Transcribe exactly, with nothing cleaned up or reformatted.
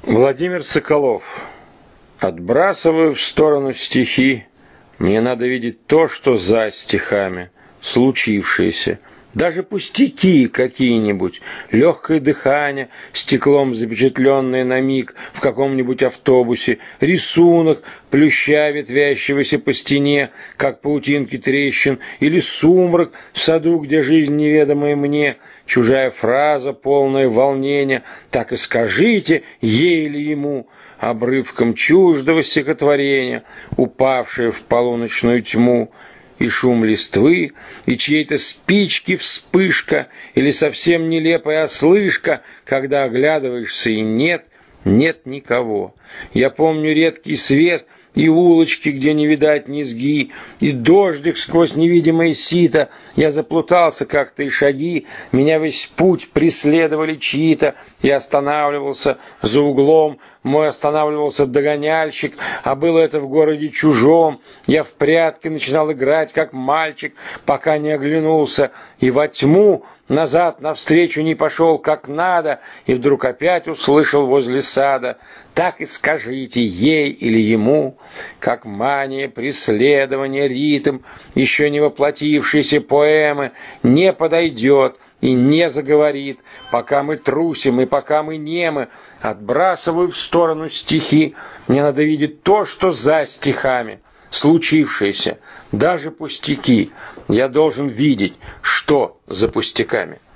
Владимир Соколов. Отбрасываю в сторону стихи, мне надо видеть то, что за стихами, случившееся. Даже пустяки какие-нибудь, легкое дыхание, стеклом запечатленное на миг в каком-нибудь автобусе, рисунок плюща, ветвящегося по стене, как паутинки трещин, или сумрак в саду, где жизнь неведомая мне, чужая фраза, полное волнения, так и скажите ей или ему, обрывком чуждого стихотворения, упавшее в полуночную тьму, и шум листвы, и чьей-то спички вспышка, или совсем нелепая ослышка, когда оглядываешься и нет, нет никого. Я помню редкий свет и улочки, где не видать низги, и дождик сквозь невидимое сито. Я заплутался как-то, и шаги меня весь путь преследовали чьи-то. Я останавливался за углом, мой останавливался догоняльщик, а было это в городе чужом. Я в прятки начинал играть, как мальчик, пока не оглянулся, и во тьму назад навстречу не пошел как надо, и вдруг опять услышал возле сада: так и скажите ей или ему, как мания, преследование, ритм еще не воплотившейся поэмы не подойдет и не заговорит, пока мы трусим и пока мы немы. Отбрасываю в сторону стихи, мне надо видеть то, что за стихами, случившееся, даже пустяки. Я должен видеть, что за пустяками.